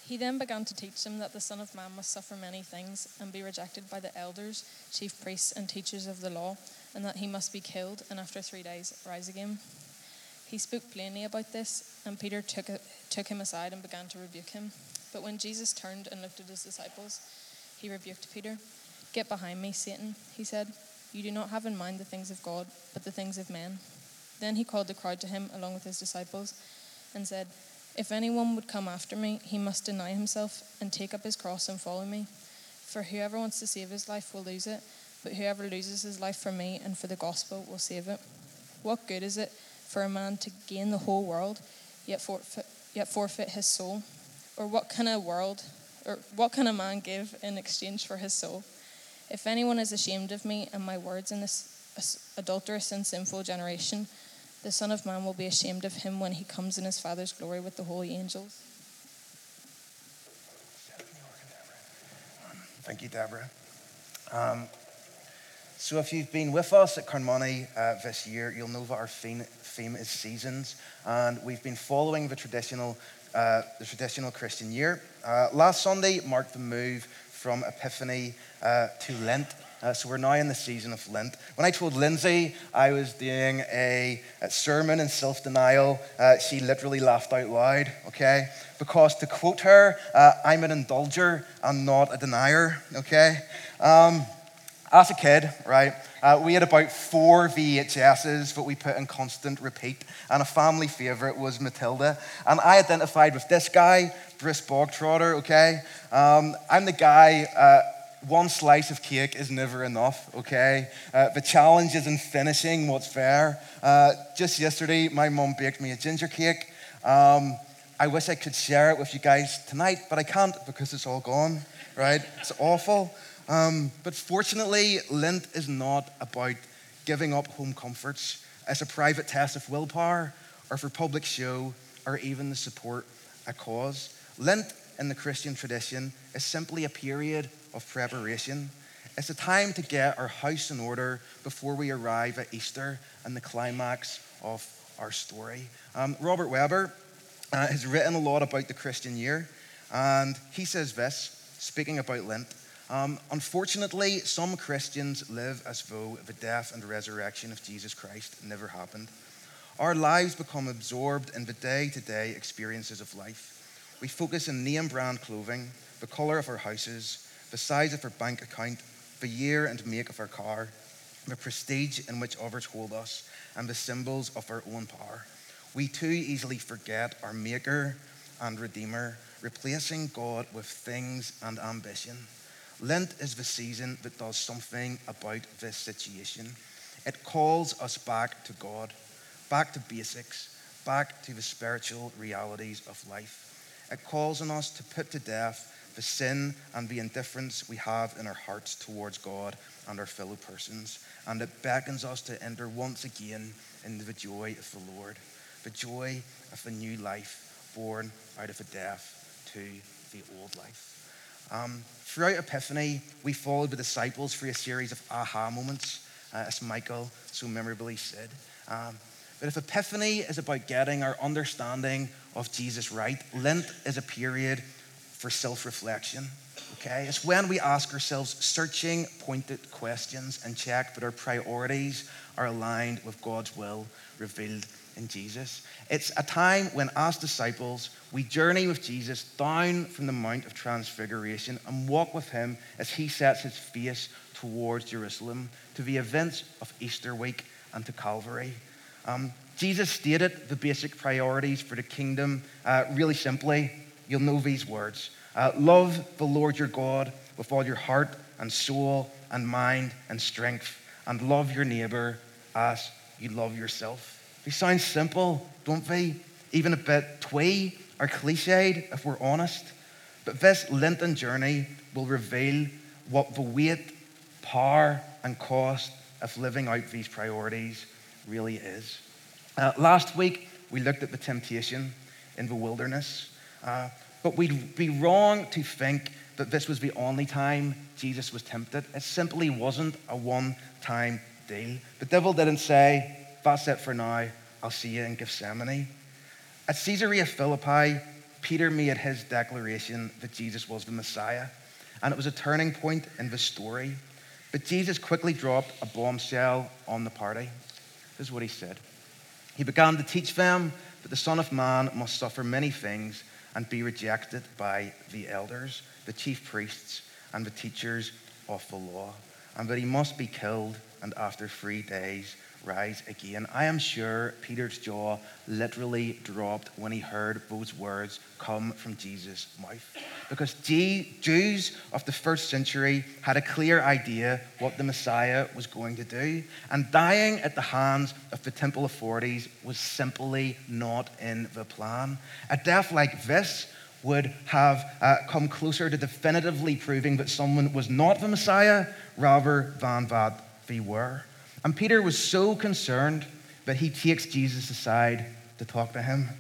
He then began to teach them that the Son of Man must suffer many things and be rejected by the elders, chief priests, and teachers of the law, and that he must be killed and after 3 days rise again. He spoke plainly about this, and Peter took him aside and began to rebuke him. But when Jesus turned and looked at his disciples, he rebuked Peter. "Get behind me, Satan," he said. "You do not have in mind the things of God, but the things of men." Then he called the crowd to him along with his disciples and said, "If anyone would come after me, he must deny himself and take up his cross and follow me. For whoever wants to save his life will lose it, but whoever loses his life for me and for the gospel will save it. What good is it for a man to gain the whole world, yet forfeit his soul? Or what can a man give in exchange for his soul? If anyone is ashamed of me and my words in this adulterous and sinful generation, the Son of Man will be ashamed of him when he comes in his Father's glory with the holy angels." Thank you, Deborah. So if you've been with us at Carnmoney this year, you'll know that our theme is seasons, and we've been following the traditional Christian year. Last Sunday marked the move from Epiphany to Lent. So we're now in the season of Lent. When I told Lindsay I was doing a sermon in self-denial, she literally laughed out loud, okay? Because to quote her, I'm an indulger and not a denier, okay? As a kid, right, we had about 4 VHSs that we put in constant repeat, and a family favorite was Matilda. And I identified with this guy, Bruce Bogtrotter, okay? I'm the guy, one slice of cake is never enough, okay? The challenge is in finishing what's there. Just yesterday, my mum baked me a ginger cake. I wish I could share it with you guys tonight, but I can't because it's all gone, right? It's awful. But fortunately, Lent is not about giving up home comforts as a private test of willpower or for public show or even to support a cause. Lent in the Christian tradition is simply a period of preparation. It's a time to get our house in order before we arrive at Easter and the climax of our story. Robert Webber has written a lot about the Christian year, and he says this, speaking about Lent, unfortunately, some Christians live as though the death and resurrection of Jesus Christ never happened. Our lives become absorbed in the day-to-day experiences of life. We focus on name-brand clothing, the color of our houses, the size of our bank account, the year and make of our car, the prestige in which others hold us, and the symbols of our own power. We too easily forget our Maker and Redeemer, replacing God with things and ambition. Lent is the season that does something about this situation. It calls us back to God, back to basics, back to the spiritual realities of life. It calls on us to put to death the sin and the indifference we have in our hearts towards God and our fellow persons. And it beckons us to enter once again into the joy of the Lord, the joy of a new life born out of a death to the old life. Throughout Epiphany, we followed the disciples through a series of aha moments, as Michael so memorably said. But if Epiphany is about getting our understanding of Jesus right, Lent is a period for self-reflection, okay? It's when we ask ourselves searching, pointed questions and check that our priorities are aligned with God's will revealed in Jesus. It's a time when, as disciples, we journey with Jesus down from the Mount of Transfiguration and walk with him as he sets his face towards Jerusalem, to the events of Easter week and to Calvary. Jesus stated the basic priorities for the kingdom really simply. You'll know these words. Love the Lord your God with all your heart and soul and mind and strength, and love your neighbor as you love yourself. They sound simple, don't they? Even a bit twee or cliched if we're honest. But this Lenten journey will reveal what the weight, power, and cost of living out these priorities really is. Last week, we looked at the temptation in the wilderness. But we'd be wrong to think that this was the only time Jesus was tempted. It simply wasn't a one-time deal. The devil didn't say, that's it for now, I'll see you in Gethsemane. At Caesarea Philippi, Peter made his declaration that Jesus was the Messiah, and it was a turning point in the story. But Jesus quickly dropped a bombshell on the party. This is what he said. He began to teach them that the Son of Man must suffer many things and be rejected by the elders, the chief priests, and the teachers of the law, and that he must be killed and after 3 days rise again. I am sure Peter's jaw literally dropped when he heard those words come from Jesus' mouth. Because Jews of the first century had a clear idea what the Messiah was going to do, and dying at the hands of the temple authorities was simply not in the plan. A death like this would have come closer to definitively proving that someone was not the Messiah rather than that they were. And Peter was so concerned that he takes Jesus aside to talk to him.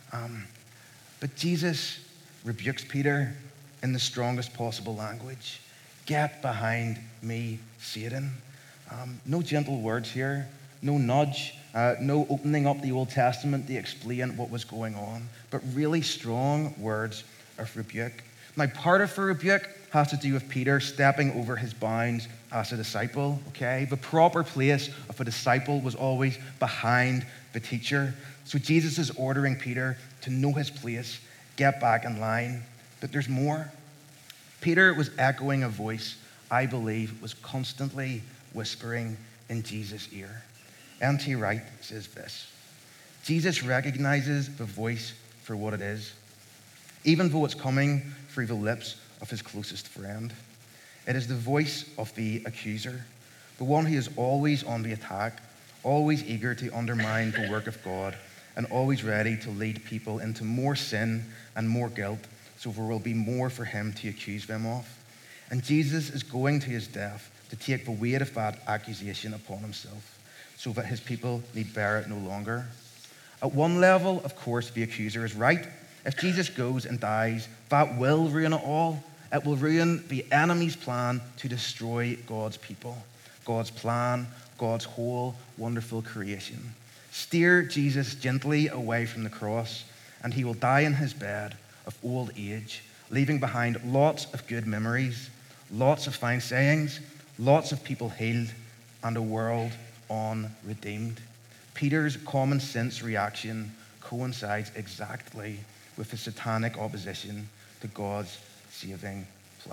But Jesus rebukes Peter in the strongest possible language. Get behind me, Satan. No gentle words here, no nudge, no opening up the Old Testament to explain what was going on, but really strong words of rebuke. Now, part of the rebuke has to do with Peter stepping over his bounds as a disciple, okay? The proper place of a disciple was always behind the teacher. So Jesus is ordering Peter to know his place, get back in line. But there's more. Peter was echoing a voice I believe was constantly whispering in Jesus' ear. N.T. Wright says this: Jesus recognizes the voice for what it is, even though it's coming through the lips of his closest friend. It is the voice of the accuser, the one who is always on the attack, always eager to undermine the work of God, and always ready to lead people into more sin and more guilt, so there will be more for him to accuse them of. And Jesus is going to his death to take the weight of that accusation upon himself, so that his people need bear it no longer. At one level, of course, the accuser is right. If Jesus goes and dies, that will ruin it all. It will ruin the enemy's plan to destroy God's people, God's plan, God's whole wonderful creation. Steer Jesus gently away from the cross, and he will die in his bed of old age, leaving behind lots of good memories, lots of fine sayings, lots of people healed, and a world unredeemed. Peter's common sense reaction coincides exactly with the satanic opposition to God's saving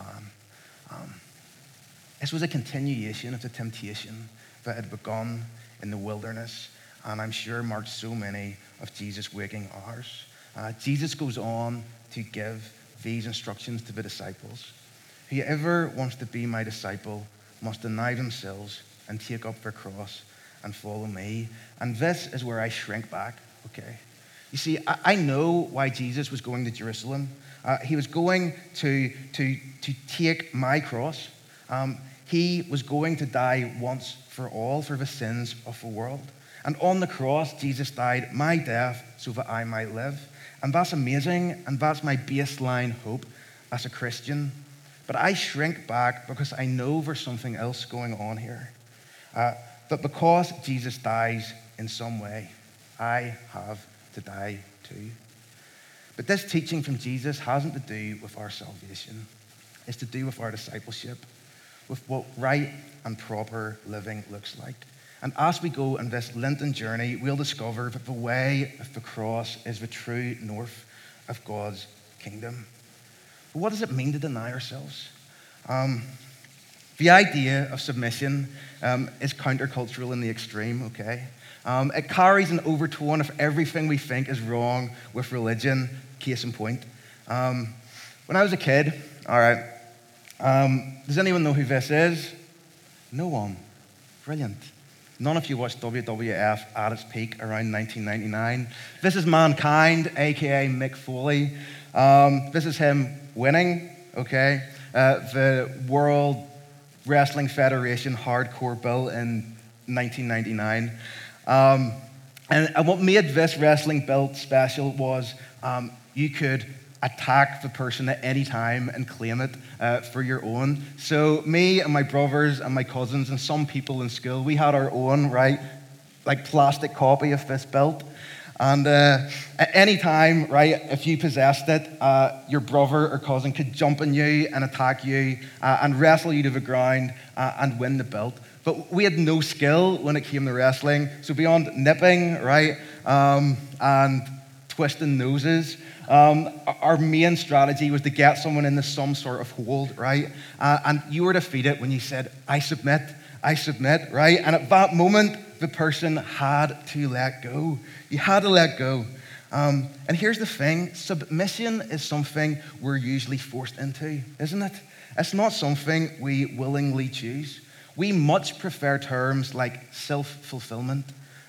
plan. This was a continuation of the temptation that had begun in the wilderness, and I'm sure marked so many of Jesus' waking hours. Jesus goes on to give these instructions to the disciples. Whoever wants to be my disciple must deny themselves and take up their cross and follow me. And this is where I shrink back, okay? You see, I know why Jesus was going to Jerusalem. He was going to take my cross. He was going to die once for all for the sins of the world. And on the cross, Jesus died my death so that I might live. And that's amazing, and that's my baseline hope as a Christian. But I shrink back because I know there's something else going on here. That because Jesus dies in some way, I have to die too. But this teaching from Jesus hasn't to do with our salvation. It's to do with our discipleship, with what right and proper living looks like. And as we go on this Lenten journey, we'll discover that the way of the cross is the true north of God's kingdom. But what does it mean to deny ourselves? The idea of submission is countercultural in the extreme, okay? It carries an overtone of everything we think is wrong with religion, case in point. When I was a kid, all right, does anyone know who this is? No one. Brilliant. None of you watched WWF at its peak around 1999. This is Mankind, a.k.a. Mick Foley. This is him winning, okay? The World Wrestling Federation hardcore bill in 1999. And what made this wrestling belt special was you could attack the person at any time and claim it for your own. So me and my brothers and my cousins and some people in school, we had our own, right, like plastic copy of this belt. And at any time, right, if you possessed it, your brother or cousin could jump on you and attack you and wrestle you to the ground and win the belt. But we had no skill when it came to wrestling. So beyond nipping, right, and twisting noses, our main strategy was to get someone into some sort of hold, right? And you were defeated when you said, I submit, right? And at that moment, the person had to let go. You had to let go. And here's the thing, submission is something we're usually forced into, isn't it? It's not something we willingly choose. We much prefer terms like self-fulfillment,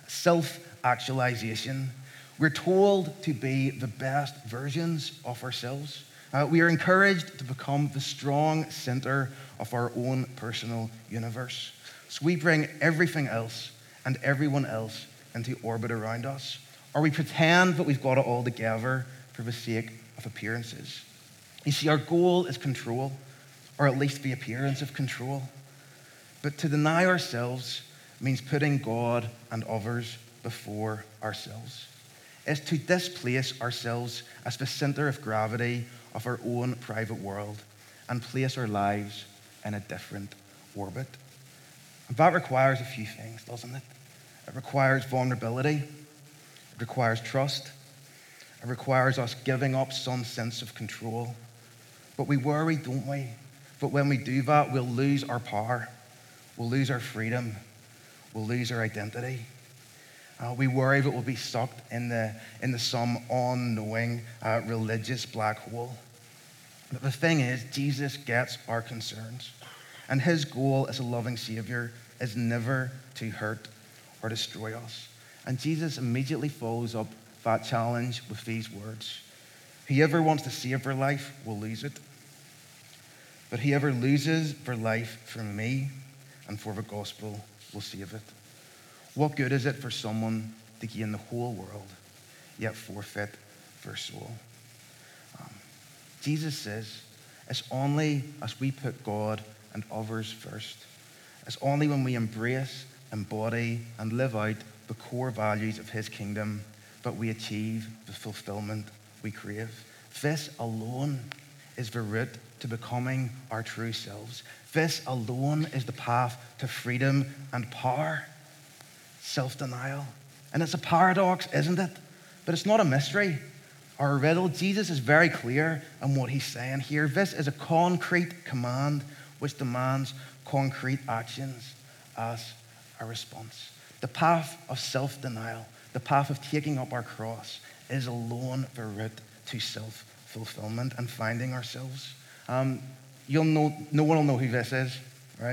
self-actualization. We're told to be the best versions of ourselves. We are encouraged to become the strong center of our own personal universe. So we bring everything else and everyone else into orbit around us. Or we pretend that we've got it all together for the sake of appearances. You see, our goal is control, or at least the appearance of control. But to deny ourselves means putting God and others before ourselves. It's to displace ourselves as the center of gravity of our own private world and place our lives in a different orbit. And that requires a few things, doesn't it? It requires vulnerability. It requires trust. It requires us giving up some sense of control. But we worry, don't we? But when we do that, we'll lose our power. We'll lose our freedom. We'll lose our identity. We worry that we'll be sucked into some unknowing religious black hole. But the thing is, Jesus gets our concerns. And his goal as a loving Savior is never to hurt or destroy us. And Jesus immediately follows up that challenge with these words. Whoever wants to save their life will lose it. But whoever loses their life for me and for the gospel will save it. What good is it for someone to gain the whole world, yet forfeit their soul? Jesus says it's only as we put God and others first, it's only when we embrace, embody, and live out the core values of his kingdom that we achieve the fulfillment we crave. This alone is the route to becoming our true selves. This alone is the path to freedom and power. Self-denial. And it's a paradox, isn't it? But it's not a mystery or a riddle. Jesus is very clear on what he's saying here. This is a concrete command which demands concrete actions as a response. The path of self-denial, the path of taking up our cross, is alone the route to self-fulfillment and finding ourselves. No one will know who this is, right?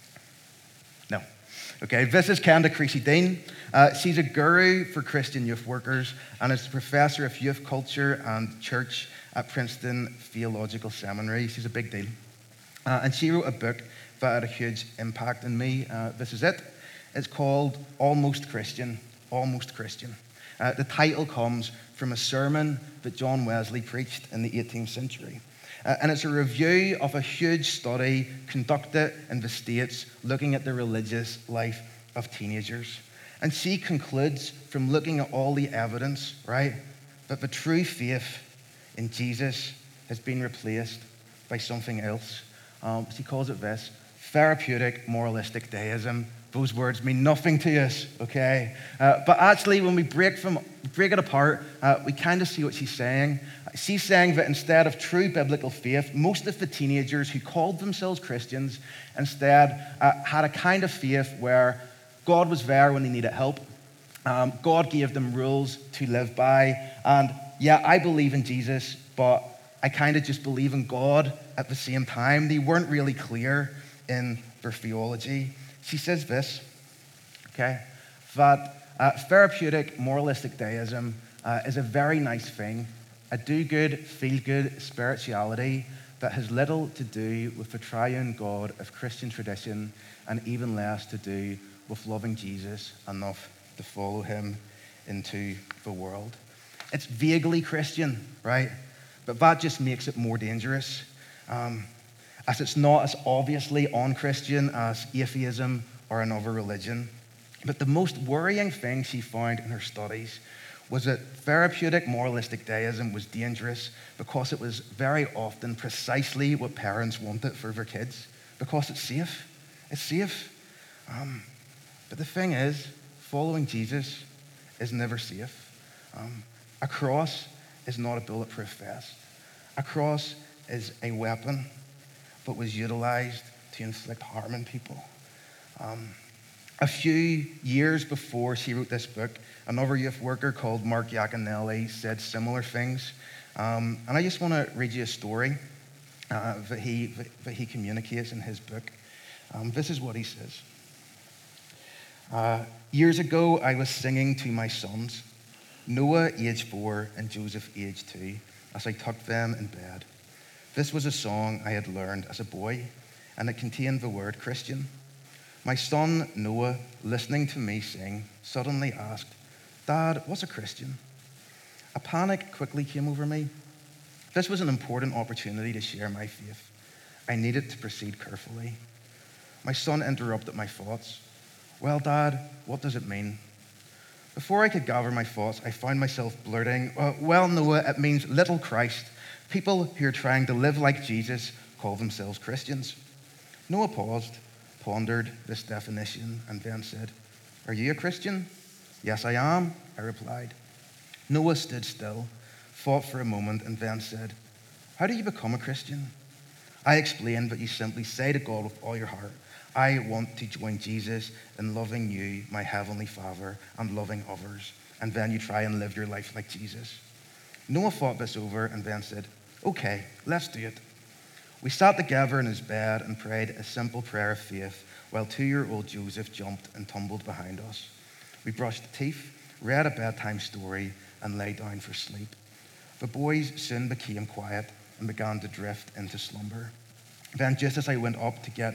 No. Okay, this is Kenda Creasy-Dean. She's a guru for Christian youth workers and is a professor of youth culture and church at Princeton Theological Seminary. She's a big deal. And she wrote a book that had a huge impact on me. This is it. It's called Almost Christian. Almost Christian. The title comes from a sermon that John Wesley preached in the 18th century. And it's a review of a huge study conducted in the States looking at the religious life of teenagers. And she concludes from looking at all the evidence, right, that the true faith in Jesus has been replaced by something else. She calls it this: therapeutic moralistic deism. Those words mean nothing to us, okay? But actually, when we break it apart, we kind of see what she's saying. She's saying that instead of true biblical faith, most of the teenagers who called themselves Christians instead had a kind of faith where God was there when they needed help. God gave them rules to live by. And yeah, I believe in Jesus, but I kind of just believe in God at the same time. They weren't really clear in their theology. She says this, okay, that therapeutic moralistic deism is a very nice thing, a do-good, feel-good spirituality that has little to do with the triune God of Christian tradition and even less to do with loving Jesus enough to follow him into the world. It's vaguely Christian, right? But that just makes it more dangerous. As it's not as obviously un-Christian as atheism or another religion. But the most worrying thing she found in her studies was that therapeutic moralistic deism was dangerous because it was very often precisely what parents wanted for their kids, because it's safe. It's safe. But the thing is, following Jesus is never safe. A cross is not a bulletproof vest. A cross is a weapon, but was utilized to inflict harm on people. A few years before she wrote this book, another youth worker called Mark Yaconelli said similar things. And I just want to read you a story that he communicates in his book. This is what he says. Years ago, I was singing to my sons, Noah, age 4, and Joseph, age 2, as I tucked them in bed. This was a song I had learned as a boy, and it contained the word Christian. My son, Noah, listening to me sing, suddenly asked, Dad, what's a Christian? A panic quickly came over me. This was an important opportunity to share my faith. I needed to proceed carefully. My son interrupted my thoughts. Well, Dad, what does it mean? Before I could gather my thoughts, I found myself blurting, well, Noah, it means little Christ. People who are trying to live like Jesus call themselves Christians. Noah paused, pondered this definition, and then said, Are you a Christian? Yes, I am, I replied. Noah stood still, thought for a moment, and then said, How do you become a Christian? I explained that you simply say to God with all your heart, I want to join Jesus in loving you, my heavenly Father, and loving others. And then you try and live your life like Jesus. Noah thought this over and then said, Okay, let's do it. We sat together in his bed and prayed a simple prayer of faith while 2-year-old Joseph jumped and tumbled behind us. We brushed teeth, read a bedtime story, and lay down for sleep. The boys soon became quiet and began to drift into slumber. Then just as I went to get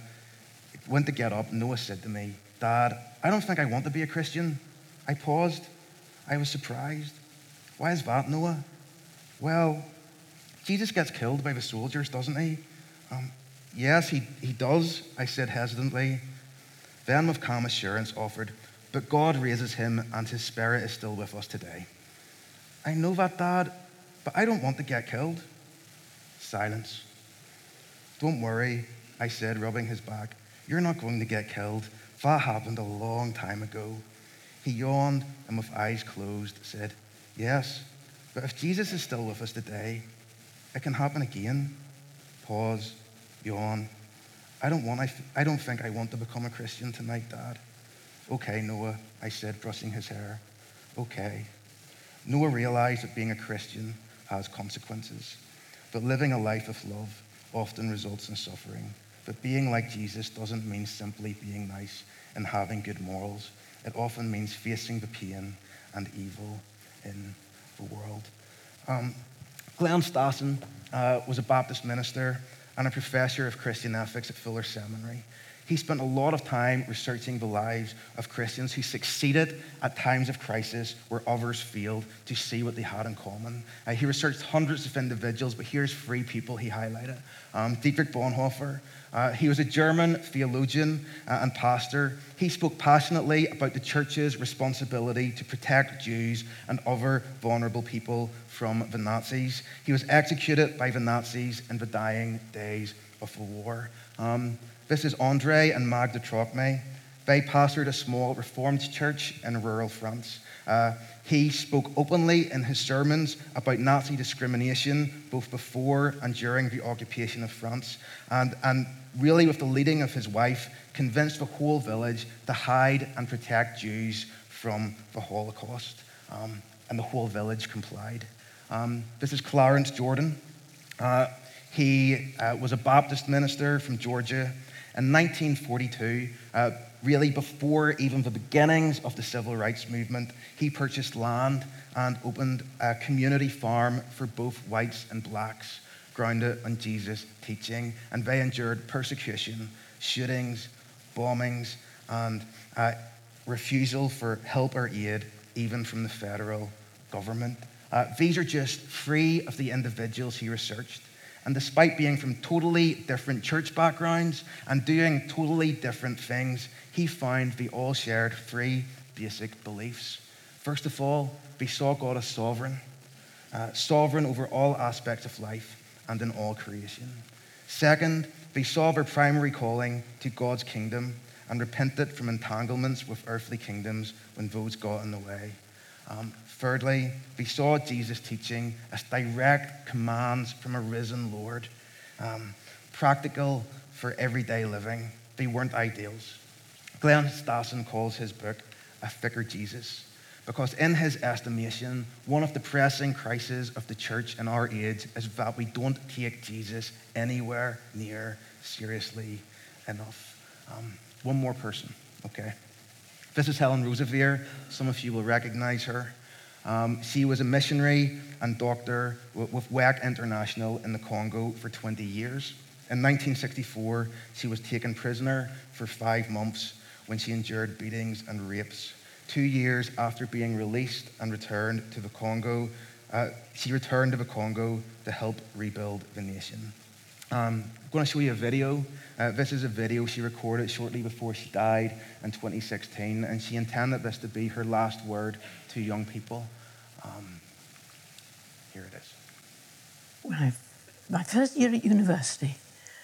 up, Noah said to me, Dad, I don't think I want to be a Christian. I paused. I was surprised. Why is that, Noah? Well, Jesus gets killed by the soldiers, doesn't he? Yes, he does, I said hesitantly. Then with calm assurance offered, but God raises him and his spirit is still with us today. I know that, Dad, but I don't want to get killed. Silence. Don't worry, I said, rubbing his back. You're not going to get killed. That happened a long time ago. He yawned and with eyes closed said, Yes, but if Jesus is still with us today, it can happen again. Pause, yawn. I don't think I want to become a Christian tonight, Dad. Okay, Noah, I said, brushing his hair. Okay. Noah realized that being a Christian has consequences, but living a life of love often results in suffering. But being like Jesus doesn't mean simply being nice and having good morals. It often means facing the pain and evil in the world. Glenn Stassen was a Baptist minister and a professor of Christian ethics at Fuller Seminary. He spent a lot of time researching the lives of Christians who succeeded at times of crisis where others failed, to see what they had in common. He researched hundreds of individuals, but here's 3 people he highlighted. Dietrich Bonhoeffer. He was a German theologian and pastor. He spoke passionately about the church's responsibility to protect Jews and other vulnerable people from the Nazis. He was executed by the Nazis in the dying days of the war. This is André and Magda Trocmé. They pastored a small Reformed church in rural France. He spoke openly in his sermons about Nazi discrimination, both before and during the occupation of France, and really with the leading of his wife, convinced the whole village to hide and protect Jews from the Holocaust. And the whole village complied. This is Clarence Jordan. He was a Baptist minister from Georgia. In 1942, really before even the beginnings of the civil rights movement, he purchased land and opened a community farm for both whites and blacks, grounded on Jesus' teaching. And they endured persecution, shootings, bombings, and refusal for help or aid, even from the federal government. These are just 3 of the individuals he researched. And despite being from totally different church backgrounds and doing totally different things, he found they all shared 3 basic beliefs. First of all, we saw God as sovereign, sovereign over all aspects of life and in all creation. Second, we saw our primary calling to God's kingdom and repented from entanglements with earthly kingdoms when those got in the way. Thirdly, we saw Jesus' teaching as direct commands from a risen Lord, practical for everyday living. They weren't ideals. Glenn Stassen calls his book A Thicker Jesus, because in his estimation, one of the pressing crises of the church in our age is that we don't take Jesus anywhere near seriously enough. One more person, okay? This is Helen Roseveare. Some of you will recognize her. She was a missionary and doctor with WEC International in the Congo for 20 years. In 1964, she was taken prisoner for 5 months when she endured beatings and rapes. 2 years after being released and returned to the Congo, she returned to the Congo to help rebuild the nation. I'm going to show you a video. This is a video she recorded shortly before she died in 2016, and she intended this to be her last word to young people. Here it is. When my first year at university,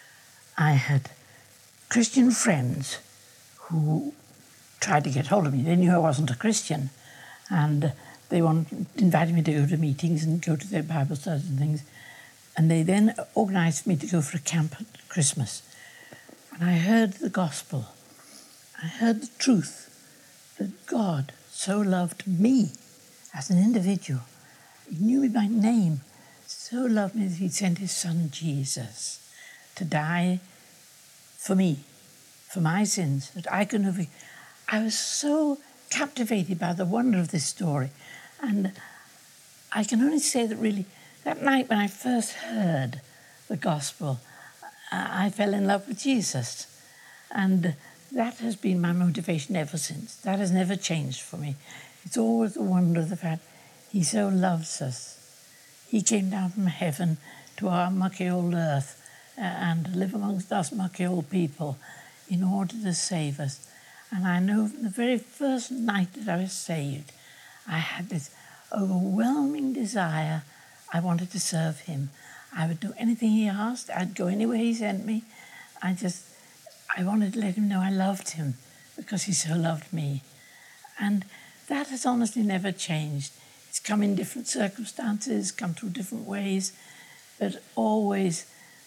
I had Christian friends who tried to get hold of me. They knew I wasn't a Christian, and they invited me to go to meetings and go to their Bible studies and things. And they then organised me to go for a camp at Christmas. And I heard the gospel. I heard the truth that God so loved me as an individual. He knew me by name, so loved me that he sent his son Jesus to die for me, for my sins, that I could have. I was so captivated by the wonder of this story. And I can only say that really, that night when I first heard the gospel, I fell in love with Jesus. And that has been my motivation ever since. That has never changed for me. It's always the wonder of the fact he so loves us. He came down from heaven to our mucky old earth and live amongst us mucky old people in order to save us. And I know from the very first night that I was saved, I had this overwhelming desire. I wanted to serve him. I would do anything he asked. I'd go anywhere he sent me. I wanted to let him know I loved him because he so loved me. And that has honestly never changed. It's come in different circumstances, come through different ways, but always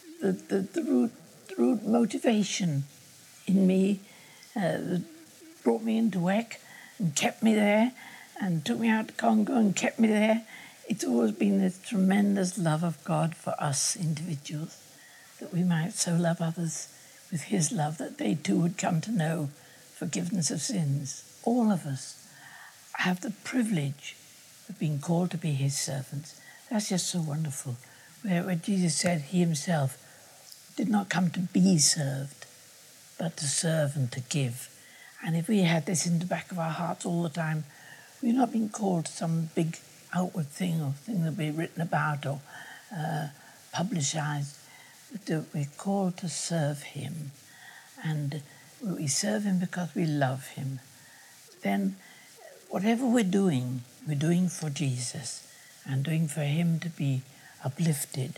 the root motivation in me that brought me into WEC and kept me there and took me out to Congo and kept me there. It's always been this tremendous love of God for us individuals, that we might so love others with his love that they too would come to know forgiveness of sins. All of us have the privilege of being called to be his servants. That's just so wonderful. Where Jesus said he himself did not come to be served, but to serve and to give. And if we had this in the back of our hearts all the time, we're not being called to some big outward thing or thing that we're written about or publicized. But we're called to serve him. And we serve him because we love him. Then whatever we're doing for Jesus and doing for him to be uplifted.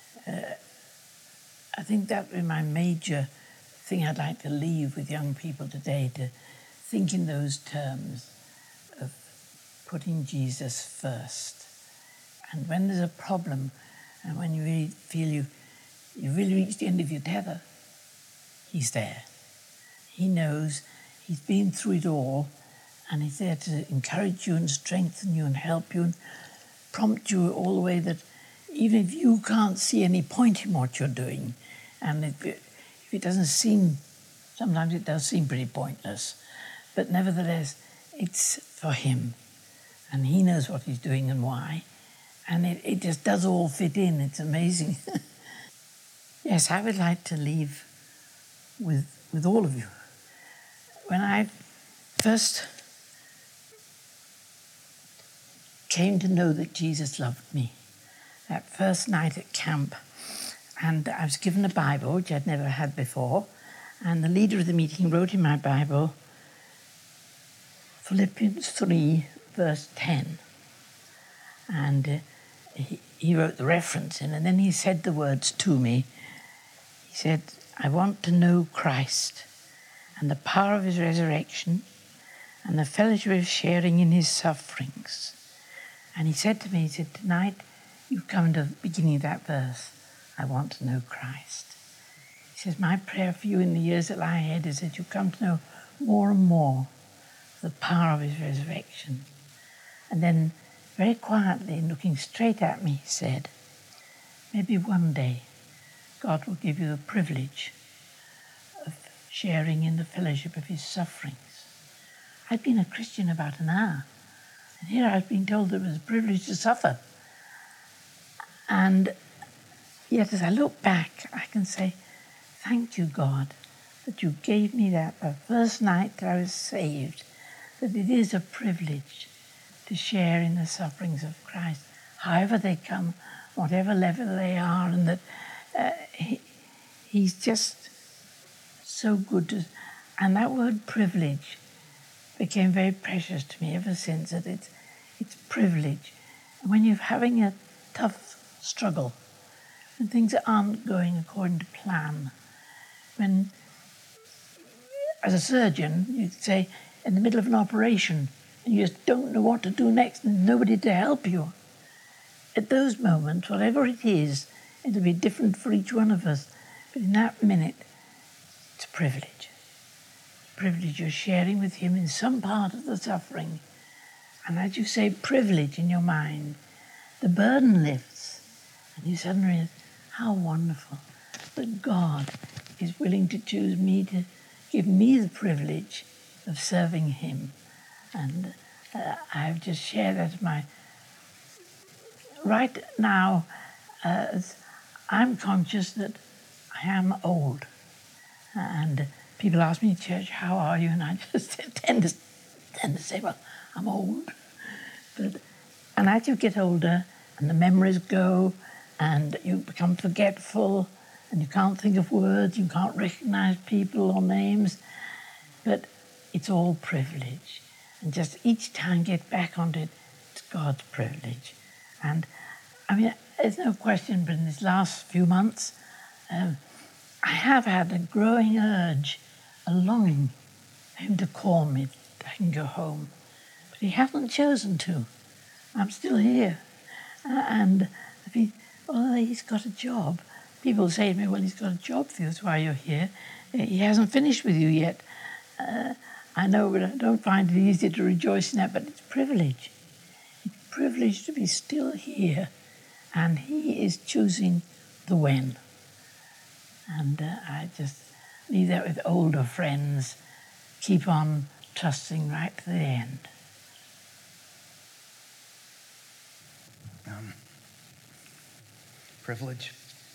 I think that would be my major thing I'd like to leave with young people today, to think in those terms of putting Jesus first. And when there's a problem and when you really feel you really reached the end of your tether, he's there. He knows, he's been through it all, and he's there to encourage you and strengthen you and help you and prompt you all the way that even if you can't see any point in what you're doing, and if it doesn't seem, sometimes it does seem pretty pointless, but nevertheless, it's for him. And he knows what he's doing and why. And it just does all fit in. It's amazing. Yes, I would like to leave with all of you. When I first came to know that Jesus loved me, that first night at camp, and I was given a Bible, which I'd never had before, and the leader of the meeting wrote in my Bible, Philippians 3, verse 10. And he wrote the reference in, and then he said the words to me. He said, I want to know Christ and the power of his resurrection and the fellowship of sharing in his sufferings. And he said to me, he said, tonight you've come to the beginning of that verse. I want to know Christ. He says, my prayer for you in the years that lie ahead is that you come to know more and more the power of his resurrection. And then very quietly, looking straight at me, he said, maybe one day God will give you the privilege of sharing in the fellowship of his sufferings. I'd been a Christian about an hour, and here I've been told that it was a privilege to suffer. And yet as I look back, I can say, thank you, God, that you gave me that the first night that I was saved, that it is a privilege to share in the sufferings of Christ, however they come, whatever level they are, and that he's just so good to, and that word privilege became very precious to me ever since, that it's privilege. And when you're having a tough struggle, when things aren't going according to plan, when, as a surgeon, you'd say, in the middle of an operation, and you just don't know what to do next, and nobody to help you. At those moments, whatever it is, it'll be different for each one of us. But in that minute, it's a privilege. Privilege you're sharing with him in some part of the suffering. And as you say privilege in your mind, the burden lifts, and you suddenly realize, how wonderful that God is willing to choose me, to give me the privilege of serving him. And I've just shared that right now, I'm conscious that I am old. And people ask me in church, how are you? And I just tend to say, well, I'm old. And as you get older and the memories go and you become forgetful and you can't think of words, you can't recognize people or names, but it's all privilege. And just each time get back onto it, it's God's privilege. And I mean, there's no question, but in these last few months, I have had a growing urge, a longing for him to call me, that I can go home. But he hasn't chosen to. I'm still here. And I think, well, he's got a job. People say to me, well, he's got a job for you, that's why you're here. He hasn't finished with you yet. I know, but I don't find it easy to rejoice in that, but it's privilege. It's privilege to be still here. And he is choosing the when. And I just leave that with older friends. Keep on trusting right to the end. Privilege.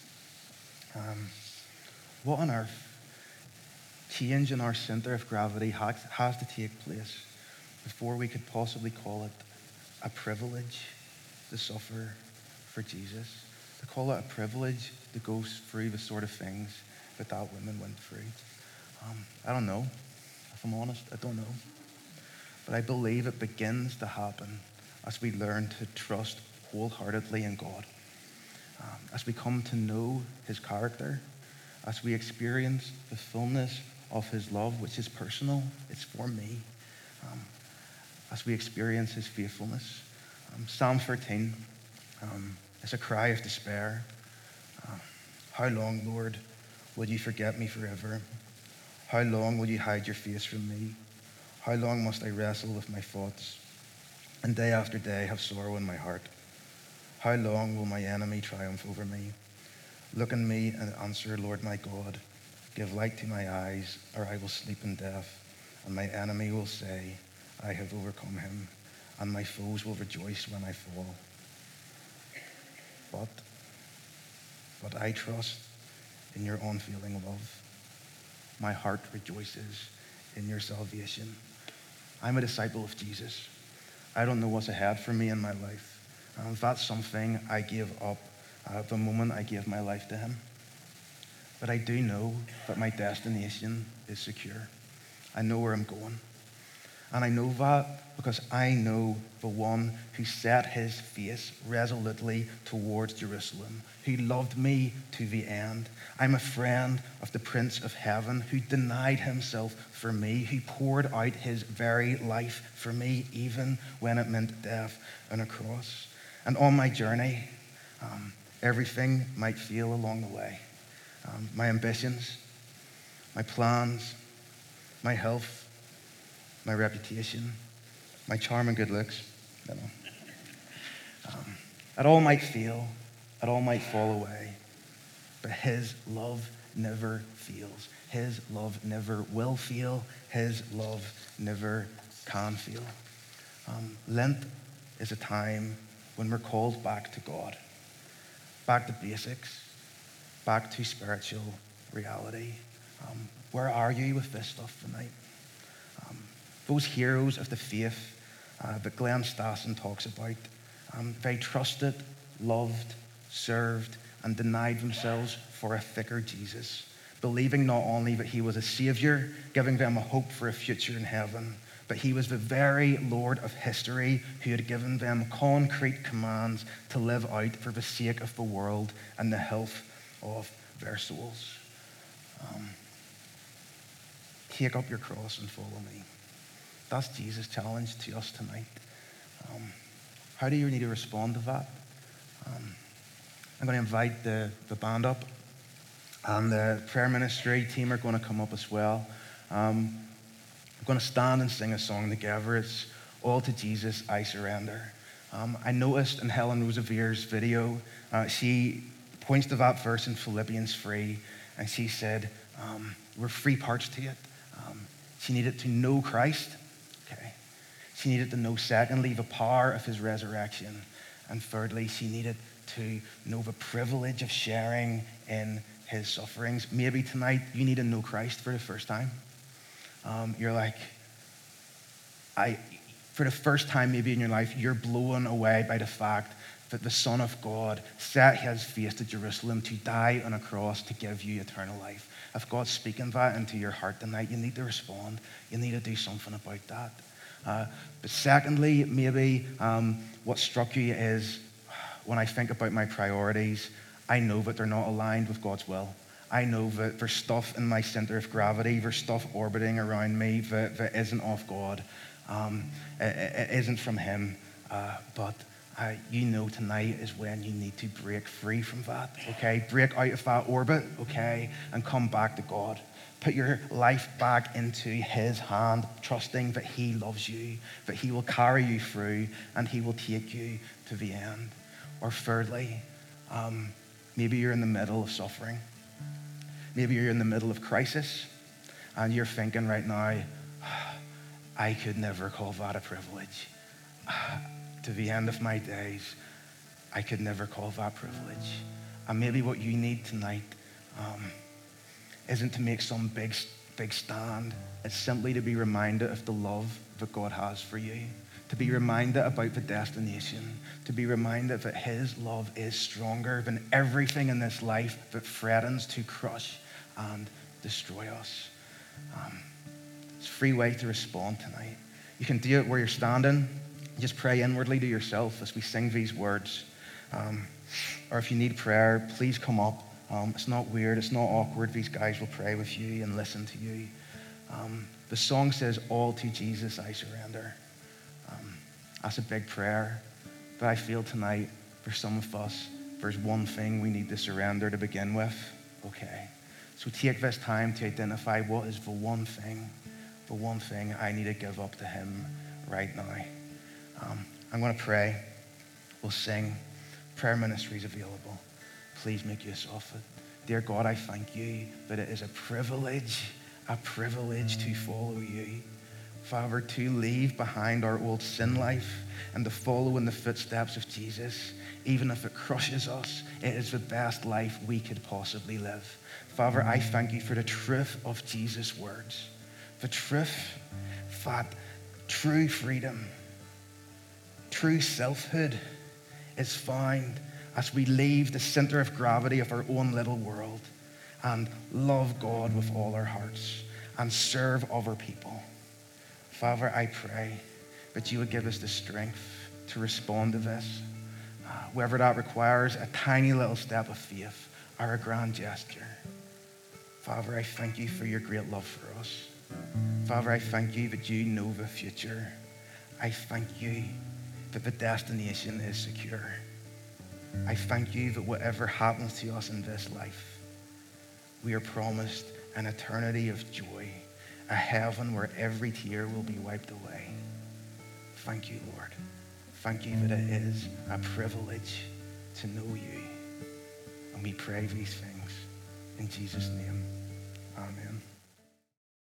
What on earth change in our centre of gravity has to take place before we could possibly call it a privilege to suffer for Jesus, to call it a privilege to go through the sort of things that woman went through? I don't know. If I'm honest, I don't know. But I believe it begins to happen as we learn to trust wholeheartedly in God, as we come to know his character, as we experience the fullness of his love, which is personal, it's for me, as we experience his faithfulness. Psalm 13 is a cry of despair. How long, Lord, will you forget me forever? How long will you hide your face from me? How long must I wrestle with my thoughts and day after day have sorrow in my heart? How long will my enemy triumph over me? Look on me and answer, Lord my God. Give light to my eyes, or I will sleep in death. And my enemy will say, I have overcome him, and my foes will rejoice when I fall. But I trust in your unfailing love. My heart rejoices in your salvation. I'm a disciple of Jesus. I don't know what's ahead for me in my life. That's something I gave up the moment I gave my life to him. But I do know that my destination is secure. I know where I'm going. And I know that because I know the one who set his face resolutely towards Jerusalem, who loved me to the end. I'm a friend of the Prince of Heaven, who denied himself for me, who poured out his very life for me, even when it meant death on a cross. And on my journey, everything might fail along the way. My ambitions, my plans, my health, my reputation, my charm and good looks. It all might fail, it all might fall away, but his love never fails. His love never will fail. His love never can fail. Lent is a time when we're called back to God, back to basics, back to spiritual reality. Where are you with this stuff tonight? Those heroes of the faith that Glenn Stassen talks about, they trusted, loved, served, and denied themselves for a thicker Jesus, believing not only that he was a savior, giving them a hope for a future in heaven, but he was the very Lord of history who had given them concrete commands to live out for the sake of the world and the health of their souls. Take up your cross and follow me. That's Jesus' challenge to us tonight. How do you need to respond to that? I'm going to invite the band up, and the prayer ministry team are going to come up as well. I'm going to stand and sing a song together. It's All to Jesus I Surrender. I noticed in Helen Roosevelt's video, she points to that verse in Philippians 3, and she said, there were three parts to it. She needed to know Christ. Okay. She needed to know, secondly, the power of his resurrection. And thirdly, she needed to know the privilege of sharing in his sufferings. Maybe tonight you need to know Christ for the first time. You're like, for the first time maybe in your life, you're blown away by the fact that the Son of God set his face to Jerusalem to die on a cross to give you eternal life. If God's speaking that into your heart tonight, you need to respond. You need to do something about that. But secondly, maybe what struck you is when I think about my priorities, I know that they're not aligned with God's will. I know that there's stuff in my center of gravity, there's stuff orbiting around me that isn't of God. It isn't from him, but you know tonight is when you need to break free from that, okay? Break out of that orbit, okay? And come back to God. Put your life back into his hand, trusting that he loves you, that he will carry you through, and he will take you to the end. Or thirdly, maybe you're in the middle of suffering. Maybe you're in the middle of crisis, and you're thinking right now, I could never call that a privilege. To the end of my days, I could never call that privilege. And maybe what you need tonight isn't to make some big stand. It's simply to be reminded of the love that God has for you, to be reminded about the destination, to be reminded that his love is stronger than everything in this life that threatens to crush and destroy us. It's a free way to respond tonight. You can do it where you're standing. Just pray inwardly to yourself as we sing these words. Or if you need prayer, please come up. It's not weird. It's not awkward. These guys will pray with you and listen to you. The song says, all to Jesus I surrender. That's a big prayer. But I feel tonight, for some of us, there's one thing we need to surrender to begin with. Okay. So take this time to identify what is the one thing I need to give up to him right now. I'm going to pray. We'll sing. Prayer ministry is available. Please make use of it. Dear God, I thank you that it is a privilege to follow you. Father, to leave behind our old sin life and to follow in the footsteps of Jesus, even if it crushes us, it is the best life we could possibly live. Father, I thank you for the truth of Jesus' words. The truth that true freedom, true selfhood is found as we leave the center of gravity of our own little world and love God with all our hearts and serve other people. Father, I pray that you would give us the strength to respond to this, whether that requires a tiny little step of faith or a grand gesture. Father, I thank you for your great love for us. Father, I thank you that you know the future. I thank you that the destination is secure. I thank you that whatever happens to us in this life, we are promised an eternity of joy, a heaven where every tear will be wiped away. Thank you, Lord. Thank you that it is a privilege to know you. And we pray these things in Jesus' name. Amen.